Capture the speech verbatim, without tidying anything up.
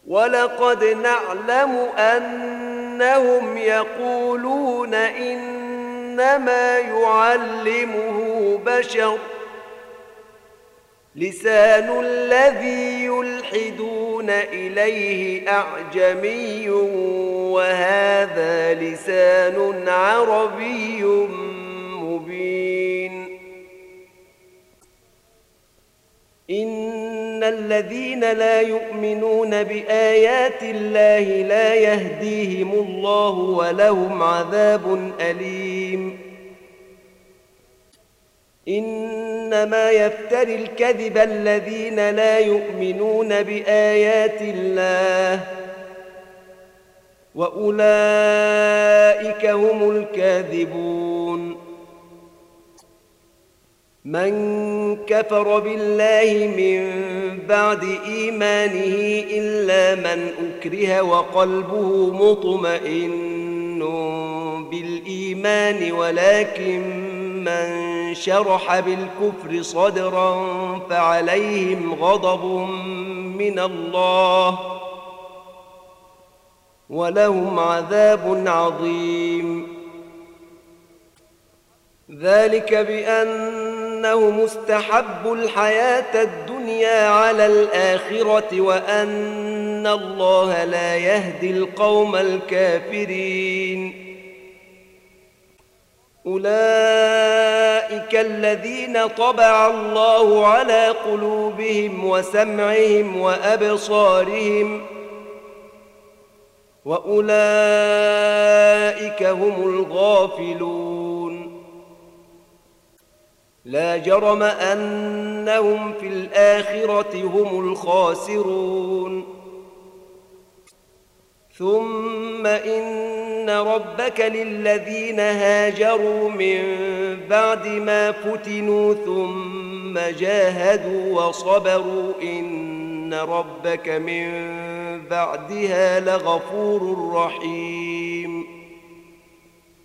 ولقد نعلم أنهم يقولون إنما يعلمه بشر لسان الذي يلحدون إليه أعجمي وهذا لسان عربي مبين. إن الذين لا يؤمنون بآيات الله لا يهديهم الله ولهم عذاب أليم. إنما يفتري الكذب الذين لا يؤمنون بآيات الله وأولئك هم الكاذبون. من كفر بالله من بعد إيمانه إلا من أكره وقلبه مطمئن بالإيمان ولكن من شرح بالكفر صدرا فعليهم غضب من الله ولهم عذاب عظيم. ذلك بأنهم استحبوا الحياة الدنيا على الآخرة وأن الله لا يهدي القوم الكافرين. أولئك الذين طبع الله على قلوبهم وسمعهم وأبصارهم وأولئك هم الغافلون. لا جرم أنهم في الآخرة هم الخاسرون. ثم إن ربك للذين هاجروا من بعد ما فتنوا ثم جاهدوا وصبروا إن ربك من بعدها لغفور رحيم.